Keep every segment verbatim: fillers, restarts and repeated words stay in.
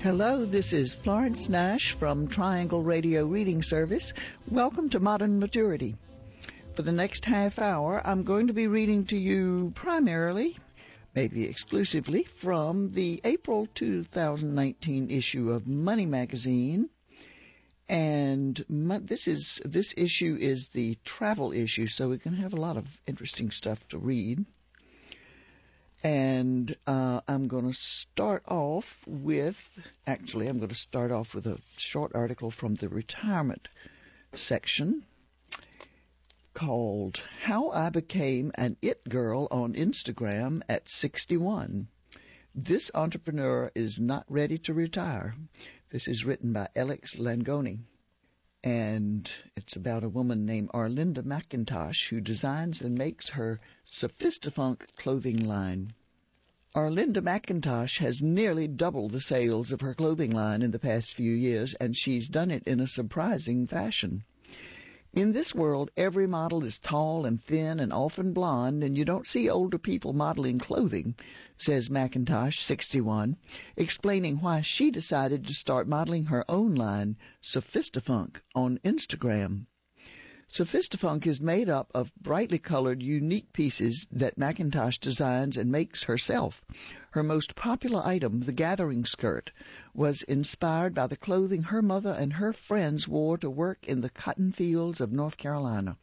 Hello, this is Florence Nash from Triangle Radio Reading Service. Welcome to Modern Maturity. For the next half hour, I'm going to be reading to you primarily, maybe exclusively, from the April two thousand nineteen issue of Money Magazine. And this is this issue is the travel issue, so we can have a lot of interesting stuff to read. And uh, I'm going to start off with, actually, I'm going to start off with a short article from the retirement section called How I Became an It Girl on Instagram at sixty-one. This entrepreneur is not ready to retire. This is written by Alex Langoni. And it's about a woman named Arlinda McIntosh who designs and makes her Sophistafunk clothing line. Arlinda McIntosh has nearly doubled the sales of her clothing line in the past few years, and she's done it in a surprising fashion. In this world, every model is tall and thin and often blonde, and you don't see older people modeling clothing, says McIntosh, sixty-one, explaining why she decided to start modeling her own line, Sophistafunk, on Instagram. Sophistafunk is made up of brightly colored, unique pieces that McIntosh designs and makes herself. Her most popular item, the gathering skirt, was inspired by the clothing her mother and her friends wore to work in the cotton fields of North Carolina.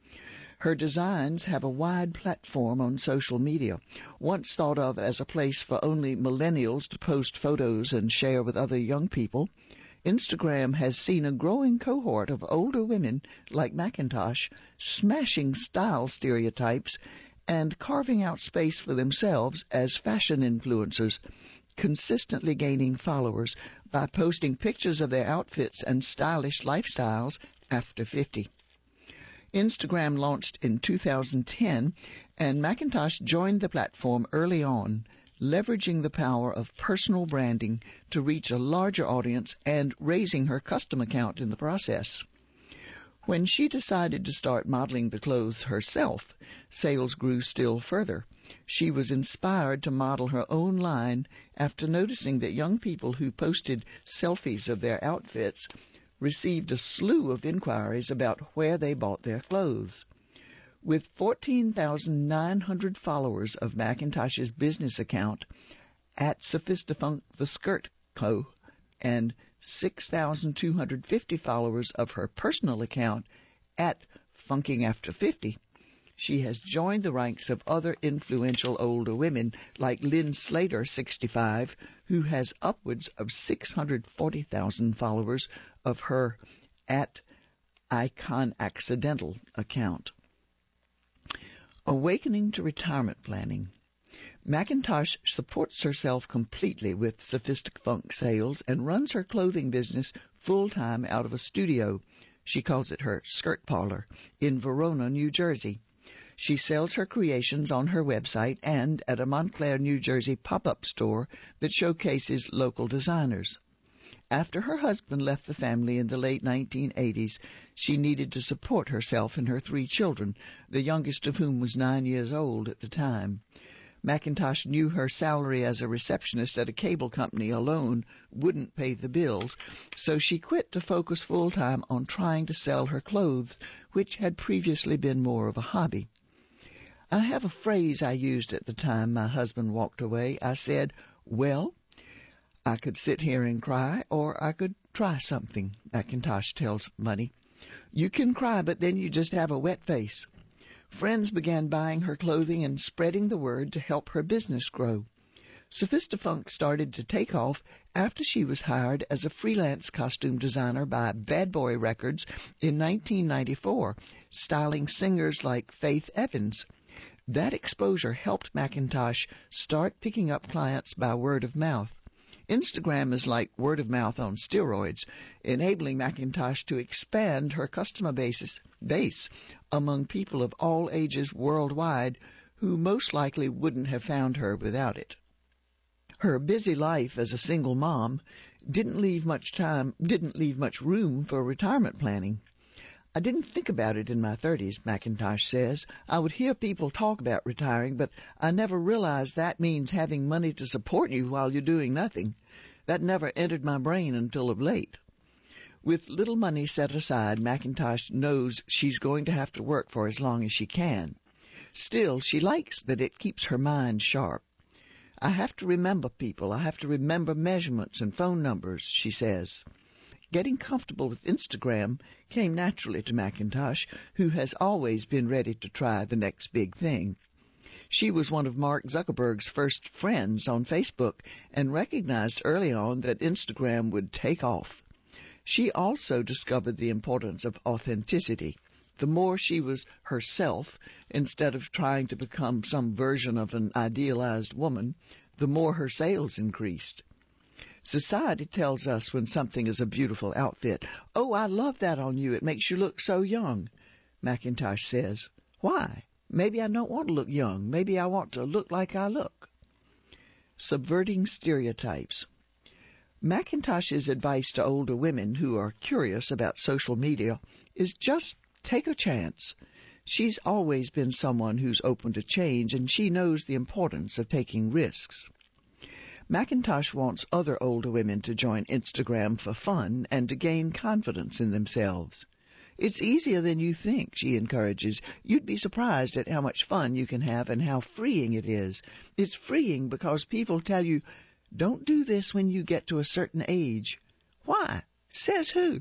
Her designs have a wide platform on social media, once thought of as a place for only millennials to post photos and share with other young people. Instagram has seen a growing cohort of older women like McIntosh smashing style stereotypes and carving out space for themselves as fashion influencers, consistently gaining followers by posting pictures of their outfits and stylish lifestyles after fifty. Instagram launched in two thousand ten, and McIntosh joined the platform early on, leveraging the power of personal branding to reach a larger audience and raising her customer count in the process. When she decided to start modeling the clothes herself, sales grew still further. She was inspired to model her own line after noticing that young people who posted selfies of their outfits received a slew of inquiries about where they bought their clothes. With fourteen thousand nine hundred followers of McIntosh's business account at Sophistafunk the Skirt Co. and six thousand two hundred fifty followers of her personal account at Funking After fifty, she has joined the ranks of other influential older women like Lynn Slater, sixty-five, who has upwards of six hundred forty thousand followers of her at Icon Accidental account. Awakening to retirement planning. McIntosh supports herself completely with Sophistafunk sales and runs her clothing business full-time out of a studio. She calls it her skirt parlor in Verona, New Jersey. She sells her creations on her website and at a Montclair, New Jersey pop-up store that showcases local designers. After her husband left the family in the late nineteen eighties, she needed to support herself and her three children, the youngest of whom was nine years old at the time. McIntosh knew her salary as a receptionist at a cable company alone wouldn't pay the bills, so she quit to focus full-time on trying to sell her clothes, which had previously been more of a hobby. I have a phrase I used at the time my husband walked away. I said, well, I could sit here and cry, or I could try something, McIntosh tells Money. You can cry, but then you just have a wet face. Friends began buying her clothing and spreading the word to help her business grow. Sophistafunk started to take off after she was hired as a freelance costume designer by Bad Boy Records in nineteen ninety-four, styling singers like Faith Evans. That exposure helped McIntosh start picking up clients by word of mouth. Instagram is like word of mouth on steroids, enabling McIntosh to expand her customer basis, base among people of all ages worldwide who most likely wouldn't have found her without it. Her busy life as a single mom didn't leave much time, didn't leave much room for retirement planning. I didn't think about it in my thirties, McIntosh says. I would hear people talk about retiring, but I never realized that means having money to support you while you're doing nothing. That never entered my brain until of late. With little money set aside, McIntosh knows she's going to have to work for as long as she can. Still, she likes that it keeps her mind sharp. I have to remember people. I have to remember measurements and phone numbers, she says. Getting comfortable with Instagram came naturally to McIntosh, who has always been ready to try the next big thing. She was one of Mark Zuckerberg's first friends on Facebook and recognized early on that Instagram would take off. She also discovered the importance of authenticity. The more she was herself, instead of trying to become some version of an idealized woman, the more her sales increased. Society tells us when something is a beautiful outfit. "Oh, I love that on you. It makes you look so young." McIntosh says, "Why? Maybe I don't want to look young. Maybe I want to look like I look." Subverting stereotypes. McIntosh's advice to older women who are curious about social media is just take a chance. She's always been someone who's open to change, and she knows the importance of taking risks. McIntosh wants other older women to join Instagram for fun and to gain confidence in themselves. It's easier than you think, she encourages. You'd be surprised at how much fun you can have and how freeing it is. It's freeing because people tell you, "Don't do this when you get to a certain age." Why? Says who?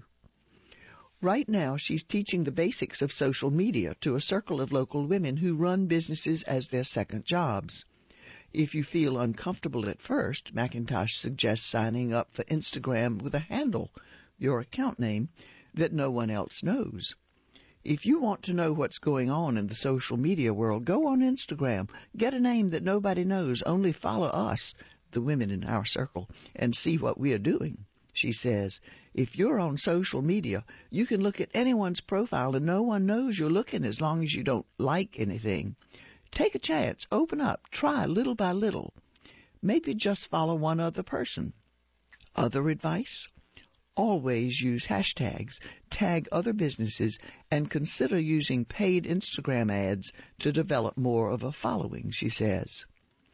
Right now, she's teaching the basics of social media to a circle of local women who run businesses as their second jobs. If you feel uncomfortable at first, McIntosh suggests signing up for Instagram with a handle, your account name, that no one else knows. If you want to know what's going on in the social media world, go on Instagram. Get a name that nobody knows. Only follow us, the women in our circle, and see what we are doing. She says, if you're on social media, you can look at anyone's profile and no one knows you're looking as long as you don't like anything. Take a chance, open up, try little by little. Maybe just follow one other person. Other advice? Always use hashtags, tag other businesses, and consider using paid Instagram ads to develop more of a following, she says.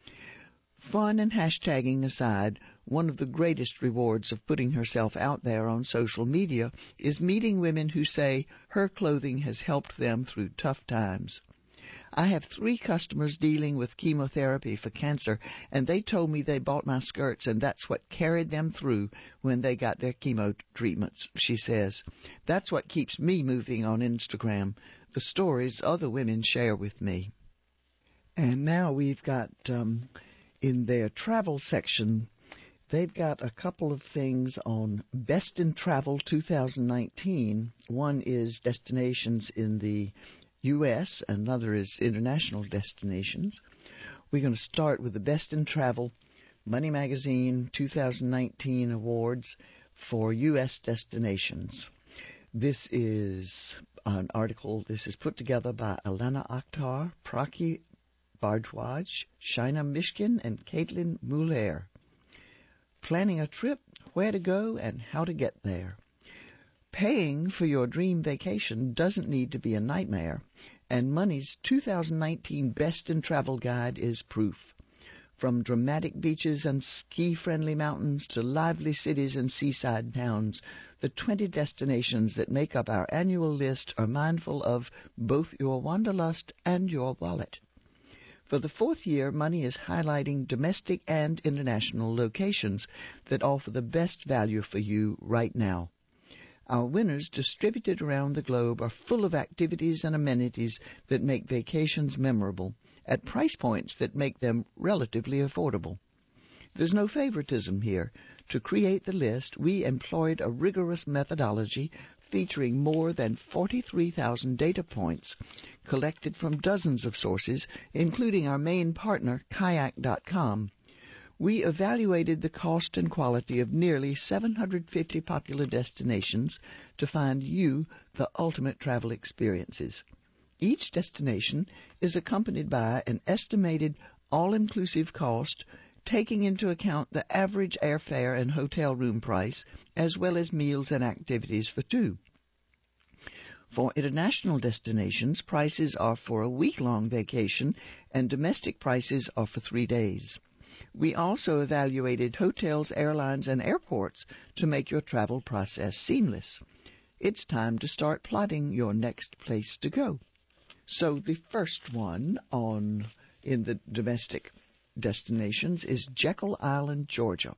Fun and hashtagging aside, one of the greatest rewards of putting herself out there on social media is meeting women who say her clothing has helped them through tough times. I have three customers dealing with chemotherapy for cancer, and they told me they bought my skirts, and that's what carried them through when they got their chemo treatments, she says. That's what keeps me moving on Instagram, the stories other women share with me. And now we've got... Um, In their travel section, they've got a couple of things on Best in Travel twenty nineteen. One is destinations in the U S, another is international destinations. We're going to start with the Best in Travel Money Magazine twenty nineteen awards for U S destinations. This is an article, this is put together by Alana Akhtar, Praki Bardwaj, Shaina Mishkin, and Caitlin Muller. Planning a trip, where to go, and how to get there. Paying for your dream vacation doesn't need to be a nightmare, and Money's two thousand nineteen Best in Travel Guide is proof. From dramatic beaches and ski-friendly mountains to lively cities and seaside towns, the twenty destinations that make up our annual list are mindful of both your wanderlust and your wallet. For the fourth year, Money is highlighting domestic and international locations that offer the best value for you right now. Our winners, distributed around the globe, are full of activities and amenities that make vacations memorable, at price points that make them relatively affordable. There's no favoritism here. To create the list, we employed a rigorous methodology featuring more than forty-three thousand data points collected from dozens of sources, including our main partner, kayak dot com. We evaluated the cost and quality of nearly seven hundred fifty popular destinations to find you the ultimate travel experiences. Each destination is accompanied by an estimated all-inclusive cost, taking into account the average airfare and hotel room price, as well as meals and activities for two. For international destinations, prices are for a week-long vacation, and domestic prices are for three days. We also evaluated hotels, airlines, and airports to make your travel process seamless. It's time to start plotting your next place to go. So the first one on in the domestic destinations is Jekyll Island, Georgia.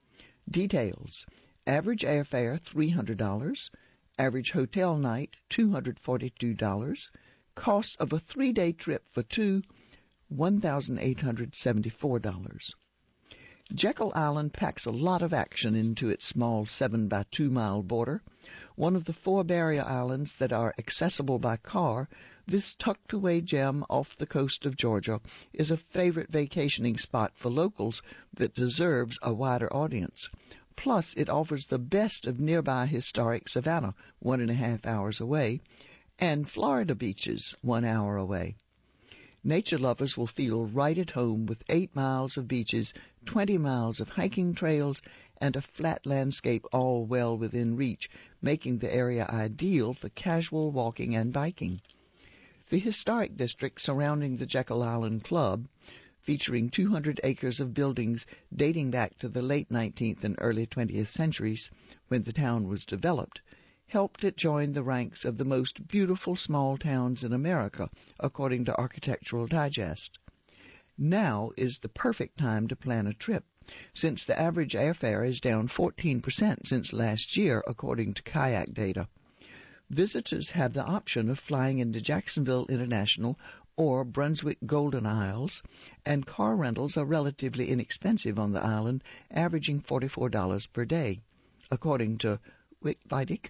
Details: average airfare three hundred dollars, average hotel night two hundred forty-two dollars, cost of a three-day trip for two, one thousand eight hundred seventy-four dollars. Jekyll Island packs a lot of action into its small seven by two mile border. One of the four barrier islands that are accessible by car, this tucked-away gem off the coast of Georgia is a favorite vacationing spot for locals that deserves a wider audience. Plus, it offers the best of nearby historic Savannah, one and a half hours away, and Florida beaches, one hour away. Nature lovers will feel right at home with eight miles of beaches, twenty miles of hiking trails, and a flat landscape all well within reach, making the area ideal for casual walking and biking. The historic district surrounding the Jekyll Island Club, featuring two hundred acres of buildings dating back to the late nineteenth and early twentieth centuries, when the town was developed, helped it join the ranks of the most beautiful small towns in America, according to Architectural Digest. Now is the perfect time to plan a trip, since the average airfare is down fourteen percent since last year, according to kayak data. Visitors have the option of flying into Jacksonville International or Brunswick Golden Isles, and car rentals are relatively inexpensive on the island, averaging forty-four dollars per day, according to Witlytic,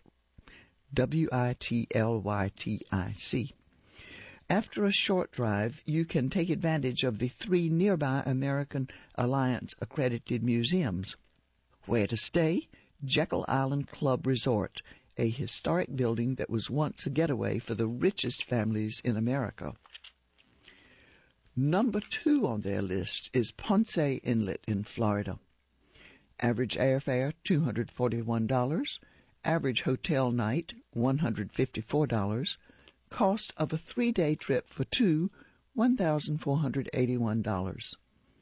W I T L Y T I C. After a short drive, you can take advantage of the three nearby American Alliance accredited museums. Where to stay? Jekyll Island Club Resort, a historic building that was once a getaway for the richest families in America. Number two on their list is Ponce Inlet in Florida. Average airfare two hundred forty-one dollars, average hotel night one hundred fifty-four dollars, cost of a three-day trip for two, one thousand four hundred eighty-one dollars.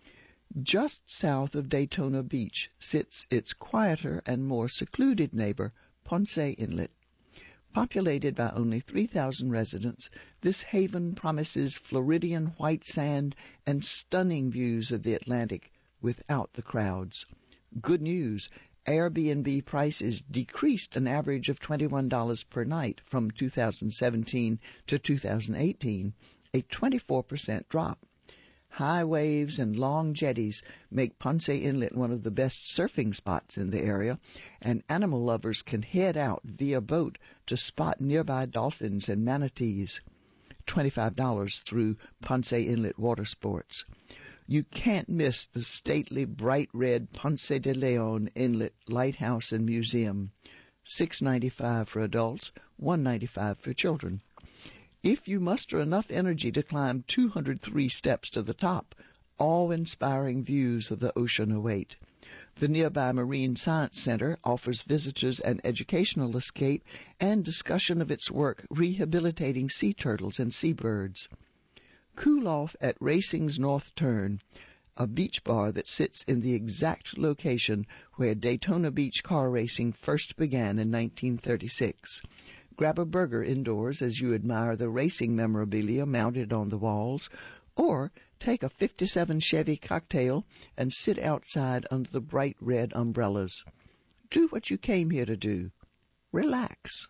Just south of Daytona Beach sits its quieter and more secluded neighbor, Ponce Inlet. Populated by only three thousand residents, this haven promises Floridian white sand and stunning views of the Atlantic without the crowds. Good news, Airbnb prices decreased an average of twenty-one dollars per night from two thousand seventeen to two thousand eighteen, a twenty-four percent drop. High waves and long jetties make Ponce Inlet one of the best surfing spots in the area, and animal lovers can head out via boat to spot nearby dolphins and manatees. twenty-five dollars through Ponce Inlet Water Sports. You can't miss the stately bright red Ponce de Leon Inlet Lighthouse and Museum. six dollars and ninety-five cents for adults, one dollar and ninety-five cents for children. If you muster enough energy to climb two hundred three steps to the top, awe-inspiring views of the ocean await. The nearby Marine Science Center offers visitors an educational escape and discussion of its work rehabilitating sea turtles and seabirds. Cool off at Racing's North Turn, a beach bar that sits in the exact location where Daytona Beach car racing first began in nineteen thirty-six. Grab a burger indoors as you admire the racing memorabilia mounted on the walls, or take a fifty-seven Chevy cocktail and sit outside under the bright red umbrellas. Do what you came here to do. Relax.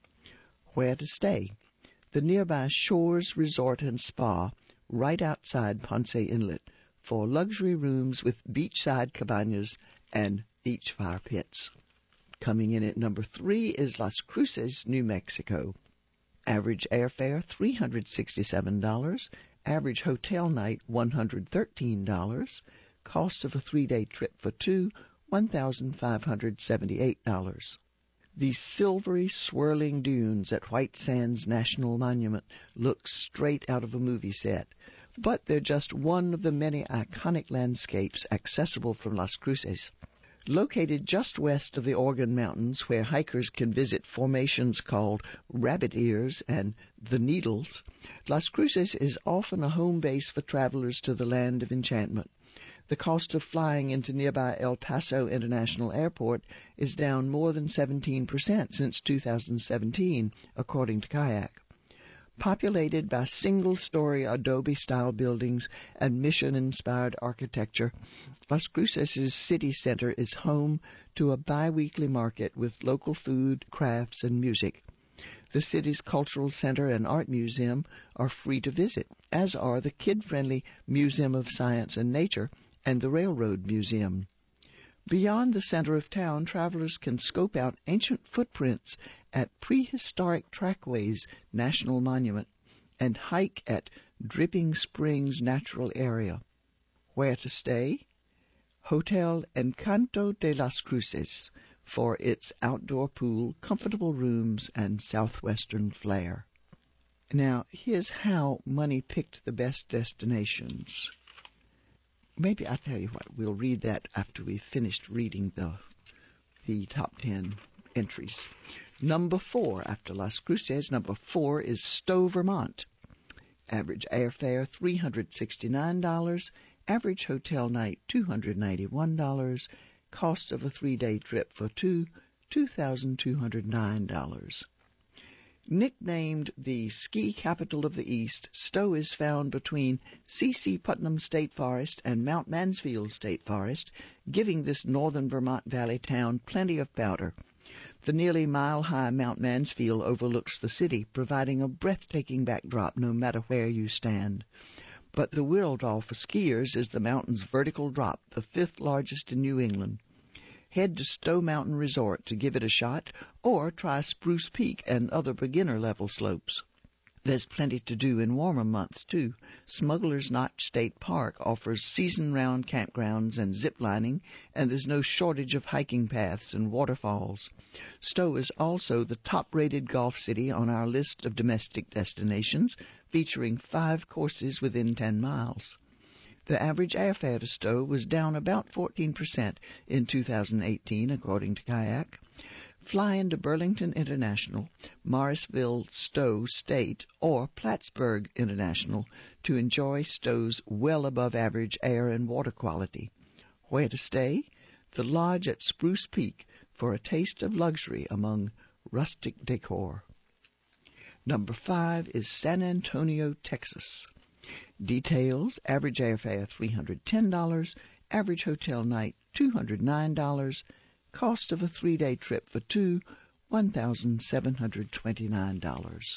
Where to stay? The nearby Shores Resort and Spa, right outside Ponce Inlet, for luxury rooms with beachside cabanas and beach fire pits. Coming in at number three is Las Cruces, New Mexico. Average airfare three hundred sixty-seven dollars, average hotel night one hundred thirteen dollars, cost of a three-day trip for two, one thousand five hundred seventy-eight dollars. The silvery, swirling dunes at White Sands National Monument look straight out of a movie set, but they're just one of the many iconic landscapes accessible from Las Cruces. Located just west of the Organ Mountains, where hikers can visit formations called Rabbit Ears and The Needles, Las Cruces is often a home base for travelers to the Land of Enchantment. The cost of flying into nearby El Paso International Airport is down more than seventeen percent since two thousand seventeen, according to Kayak. Populated by single-story adobe-style buildings and mission-inspired architecture, Las Cruces' city center is home to a bi-weekly market with local food, crafts, and music. The city's cultural center and art museum are free to visit, as are the kid-friendly Museum of Science and Nature and the Railroad Museum. Beyond the center of town, travelers can scope out ancient footprints at Prehistoric Trackways National Monument and hike at Dripping Springs Natural Area. Where to stay? Hotel Encanto de las Cruces for its outdoor pool, comfortable rooms, and southwestern flair. Now, here's how money picked the best destinations. Maybe I'll tell you what, we'll read that after we've finished reading the the top ten entries. Number four, after Las Cruces, number four is Stowe, Vermont. Average airfare, three hundred sixty-nine dollars. Average hotel night, two hundred ninety-one dollars. Cost of a three-day trip for two, two thousand two hundred nine dollars. Nicknamed the ski capital of the East, Stowe is found between C C Putnam State Forest and Mount Mansfield State Forest, giving this northern Vermont valley town plenty of powder. The nearly mile-high Mount Mansfield overlooks the city, providing a breathtaking backdrop no matter where you stand. But the real-draw for skiers is the mountain's vertical drop, the fifth largest in New England. Head to Stowe Mountain Resort to give it a shot, or try Spruce Peak and other beginner-level slopes. There's plenty to do in warmer months, too. Smuggler's Notch State Park offers season-round campgrounds and zip-lining, and there's no shortage of hiking paths and waterfalls. Stowe is also the top-rated golf city on our list of domestic destinations, featuring five courses within ten miles. The average airfare to Stowe was down about fourteen percent in two thousand eighteen, according to Kayak. Fly into Burlington International, Morrisville Stowe State, or Plattsburgh International to enjoy Stowe's well above average air and water quality. Where to stay? The lodge at Spruce Peak for a taste of luxury among rustic decor. Number five is San Antonio, Texas. Details: average airfare three hundred ten dollars, average hotel night two hundred nine dollars, cost of a three-day trip for two, one thousand seven hundred twenty-nine dollars.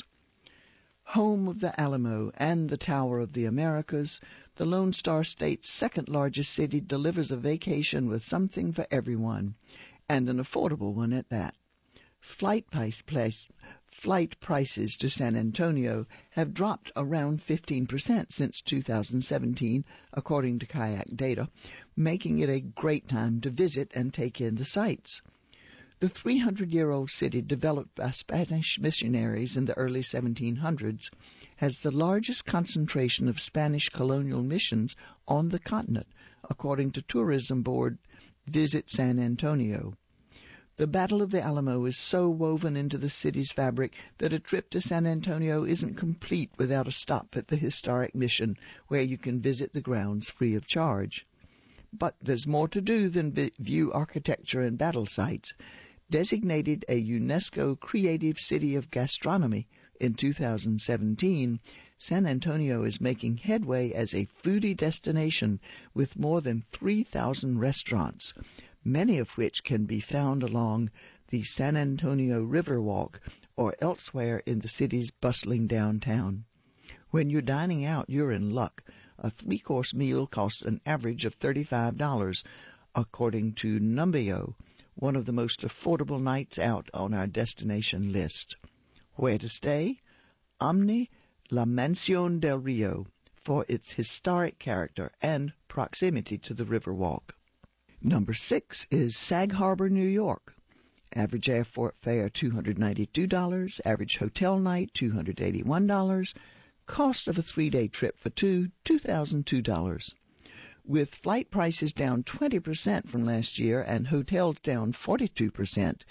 Home of the Alamo and the Tower of the Americas, the Lone Star State's second-largest city delivers a vacation with something for everyone, and an affordable one at that. Flight price, place, flight prices to San Antonio have dropped around fifteen percent since two thousand seventeen, according to Kayak data, making it a great time to visit and take in the sights. The three hundred year old city, developed by Spanish missionaries in the early seventeen hundreds, has the largest concentration of Spanish colonial missions on the continent, according to tourism board Visit San Antonio. The Battle of the Alamo is so woven into the city's fabric that a trip to San Antonio isn't complete without a stop at the historic mission, where you can visit the grounds free of charge. But there's more to do than view architecture and battle sites. Designated a UNESCO Creative City of Gastronomy in two thousand seventeen, San Antonio is making headway as a foodie destination with more than three thousand restaurants, many of which can be found along the San Antonio Riverwalk or elsewhere in the city's bustling downtown. When you're dining out, you're in luck. A three-course meal costs an average of thirty-five dollars, according to Numbeo, one of the most affordable nights out on our destination list. Where to stay? Omni La Mansión del Rio, for its historic character and proximity to the Riverwalk. Number six is Sag Harbor, New York. Average airfare two hundred ninety-two dollars, average hotel night two hundred eighty-one dollars, cost of a three-day trip for two, two thousand two dollars. With flight prices down twenty percent from last year and hotels down forty-two percent,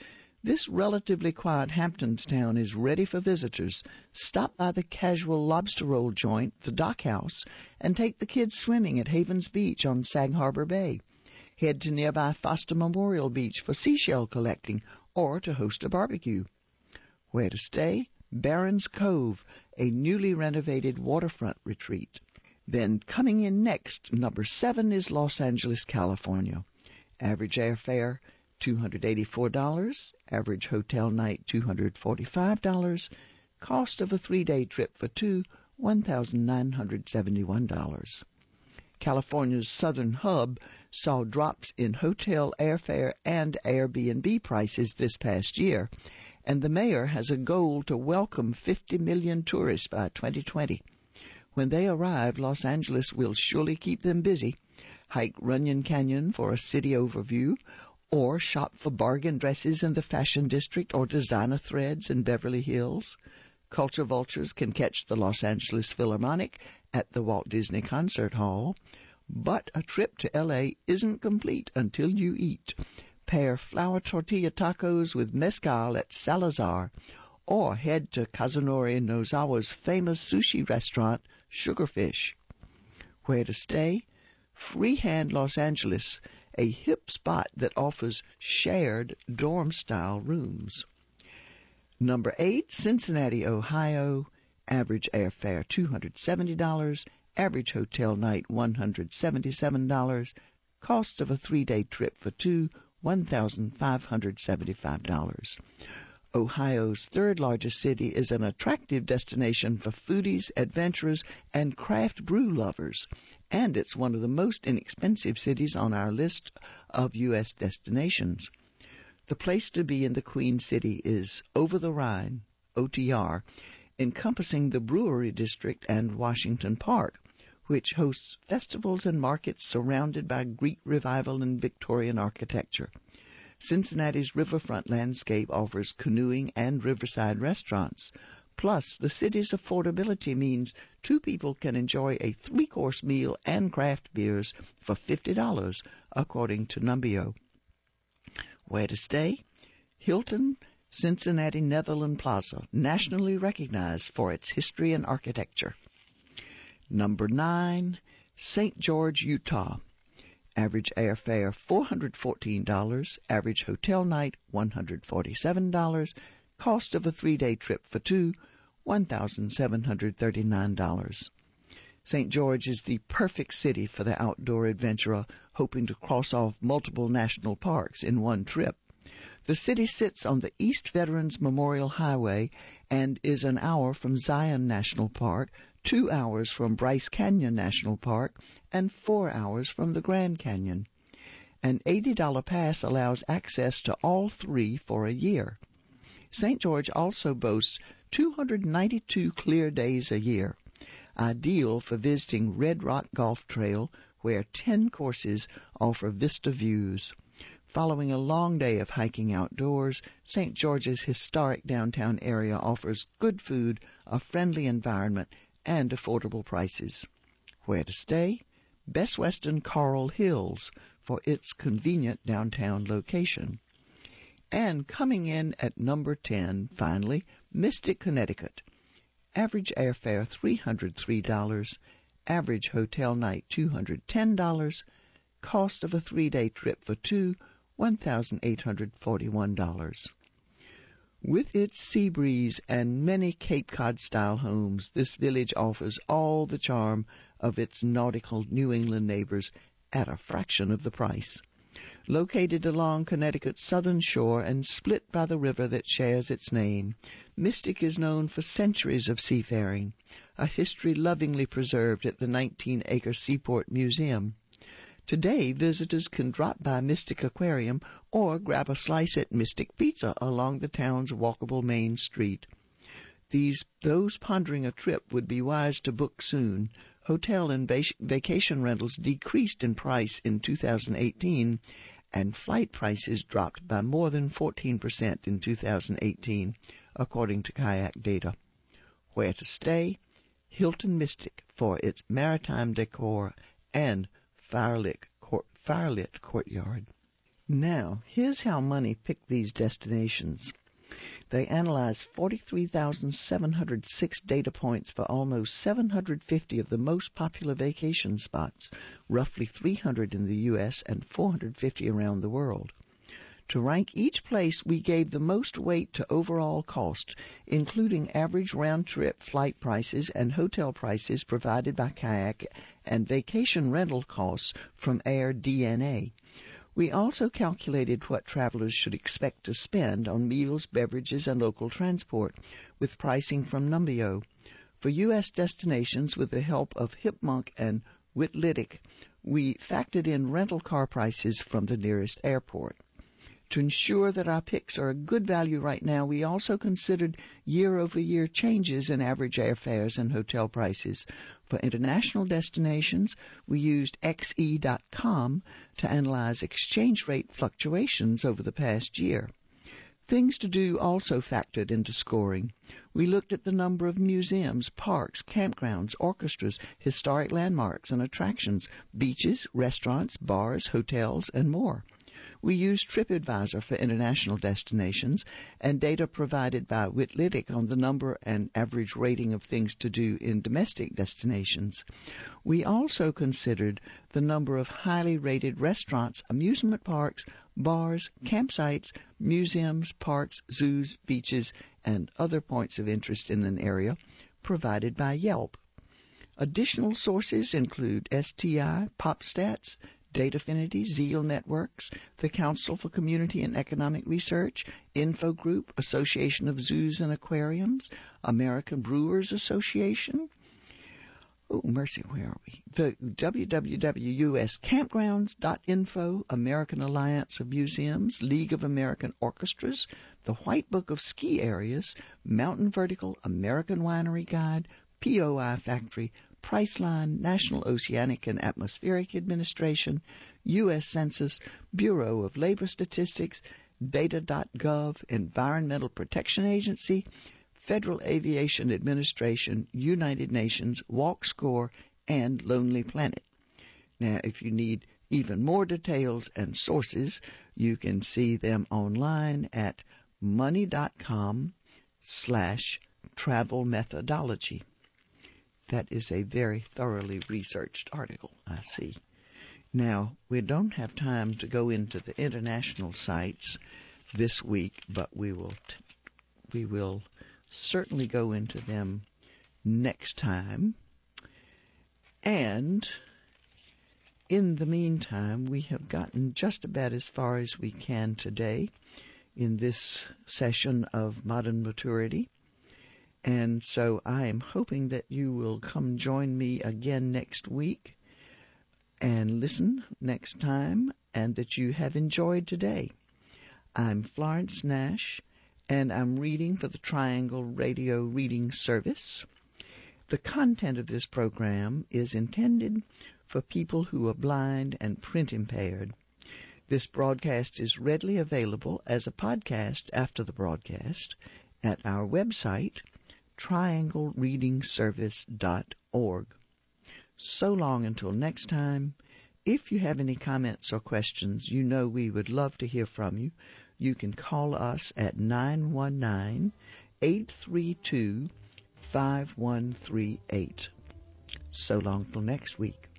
This relatively quiet Hamptons town is ready for visitors. Stop by the casual lobster roll joint, the Dock House, and take the kids swimming at Havens Beach on Sag Harbor Bay. Head to nearby Foster Memorial Beach for seashell collecting or to host a barbecue. Where to stay? Barron's Cove, a newly renovated waterfront retreat. Then coming in next, number seven is Los Angeles, California. Average airfare, two hundred eighty-four dollars. Average hotel night, two hundred forty-five dollars. Cost of a three-day trip for two, one thousand nine hundred seventy-one dollars. California's southern hub saw drops in hotel airfare and Airbnb prices this past year, and the mayor has a goal to welcome fifty million tourists by twenty twenty. When they arrive, Los Angeles will surely keep them busy. Hike Runyon Canyon for a city overview, or shop for bargain dresses in the Fashion District or designer threads in Beverly Hills. Culture vultures can catch the Los Angeles Philharmonic at the Walt Disney Concert Hall. But a trip to L A isn't complete until you eat. Pair flour tortilla tacos with mezcal at Salazar, or head to Kazunori Nozawa's famous sushi restaurant, Sugarfish. Where to stay? Freehand Los Angeles, a hip spot that offers shared dorm-style rooms. Number eight, Cincinnati, Ohio. Average airfare, two hundred seventy dollars. Average hotel night, one hundred seventy-seven dollars. Cost of a three-day trip for two, one thousand five hundred seventy-five dollars. Ohio's third-largest city is an attractive destination for foodies, adventurers, and craft brew lovers, and it's one of the most inexpensive cities on our list of U S destinations. The place to be in the Queen City is Over the Rhine, O T R, encompassing the Brewery District and Washington Park, which hosts festivals and markets surrounded by Greek Revival and Victorian architecture. Cincinnati's riverfront landscape offers canoeing and riverside restaurants. Plus, the city's affordability means two people can enjoy a three-course meal and craft beers for fifty dollars, according to Numbeo. Where to stay? Hilton Cincinnati Netherland Plaza, nationally recognized for its history and architecture. Number nine, Saint George, Utah. Average airfare, four hundred fourteen dollars. Average hotel night, one hundred forty-seven dollars. Cost of a three-day trip for two, one thousand seven hundred thirty-nine dollars. Saint George is the perfect city for the outdoor adventurer hoping to cross off multiple national parks in one trip. The city sits on the East Veterans Memorial Highway and is an hour from Zion National Park, two hours from Bryce Canyon National Park, and four hours from the Grand Canyon. An eighty dollars pass allows access to all three for a year. Saint George also boasts two hundred ninety-two clear days a year, ideal for visiting Red Rock Golf Trail, where ten courses offer vista views. Following a long day of hiking outdoors, Saint George's historic downtown area offers good food, a friendly environment, and affordable prices. Where to stay? Best Western Coral Hills for its convenient downtown location. And coming in at number ten, finally, Mystic, Connecticut. Average airfare three hundred three dollars. Average hotel night two hundred ten dollars. Cost of a three-day trip for two, one thousand eight hundred forty-one dollars. With its sea breeze and many Cape Cod-style homes, this village offers all the charm of its nautical New England neighbors at a fraction of the price. Located along Connecticut's southern shore and split by the river that shares its name, Mystic is known for centuries of seafaring, a history lovingly preserved at the nineteen-acre Seaport Museum. Today, visitors can drop by Mystic Aquarium or grab a slice at Mystic Pizza along the town's walkable main street. These, those pondering a trip would be wise to book soon. Hotel and vac- vacation rentals decreased in price in two thousand eighteen, and flight prices dropped by more than fourteen percent in two thousand eighteen, according to Kayak data. Where to stay? Hilton Mystic for its maritime decor and firelit, court, firelit courtyard. Now, here's how Money picked these destinations. They analyzed forty-three thousand seven hundred six data points for almost seven hundred fifty of the most popular vacation spots, roughly three hundred in the U S and four hundred fifty around the world. To rank each place, we gave the most weight to overall cost, including average round-trip flight prices and hotel prices provided by Kayak and vacation rental costs from Air D N A. We also calculated what travelers should expect to spend on meals, beverages, and local transport, with pricing from Numbeo. For U S destinations, with the help of Hipmunk and Witlytic, we factored in rental car prices from the nearest airport. To ensure that our picks are a good value right now, we also considered year-over-year changes in average airfares and hotel prices. For international destinations, we used X E dot com to analyze exchange rate fluctuations over the past year. Things to do also factored into scoring. We looked at the number of museums, parks, campgrounds, orchestras, historic landmarks and attractions, beaches, restaurants, bars, hotels, and more. We used TripAdvisor for international destinations and data provided by Witlytic on the number and average rating of things to do in domestic destinations. We also considered the number of highly rated restaurants, amusement parks, bars, campsites, museums, parks, zoos, beaches, and other points of interest in an area provided by Yelp. Additional sources include S T I, PopStats, Datafinity, Zeal Networks, the Council for Community and Economic Research, Infogroup, Association of Zoos and Aquariums, American Brewers Association. Oh, mercy, where are we? The w w w dot u s campgrounds dot info, American Alliance of Museums, League of American Orchestras, the White Book of Ski Areas, Mountain Vertical, American Winery Guide, P O I Factory, Priceline, National Oceanic and Atmospheric Administration, U S Census, Bureau of Labor Statistics, data dot gov, Environmental Protection Agency, Federal Aviation Administration, United Nations, WalkScore, and Lonely Planet. Now, if you need even more details and sources, you can see them online at money.com slash travel methodology. That is a very thoroughly researched article, I see. Now, we don't have time to go into the international sites this week, but we will t- we will certainly go into them next time. And in the meantime, we have gotten just about as far as we can today in this session of Modern Maturity. And so I am hoping that you will come join me again next week and listen next time, and that you have enjoyed today. I'm Florence Nash, and I'm reading for the Triangle Radio Reading Service. The content of this program is intended for people who are blind and print impaired. This broadcast is readily available as a podcast after the broadcast at our website, triangle reading service dot org. So long until next time. If you have any comments or questions, you know we would love to hear from you. You can call us at nine one nine, eight three two, five one three eight. So long till next week.